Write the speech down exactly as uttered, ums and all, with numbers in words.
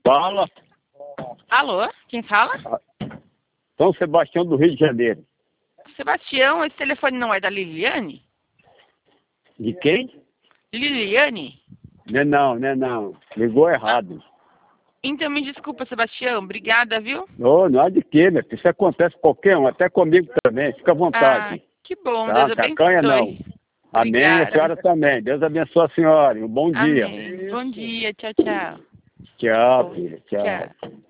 fala? Alô, quem fala? São Sebastião do Rio de Janeiro. Sebastião, esse telefone não é da Liliane? De quem? Liliane? Não é não, não é não. Ligou errado. Então me desculpa, Sebastião. Obrigada, viu? Ô, não há de quê, meu filho. Isso acontece com qualquer um, até comigo também. Fica à Ah, vontade. que bom. Tá? Deus Cacanha não. abençoe. Amém, a Obrigada. senhora também. Deus abençoe a senhora. Um bom dia. Amém. Bom dia. Tchau, tchau. Tchau, filha. Tchau. Tchau.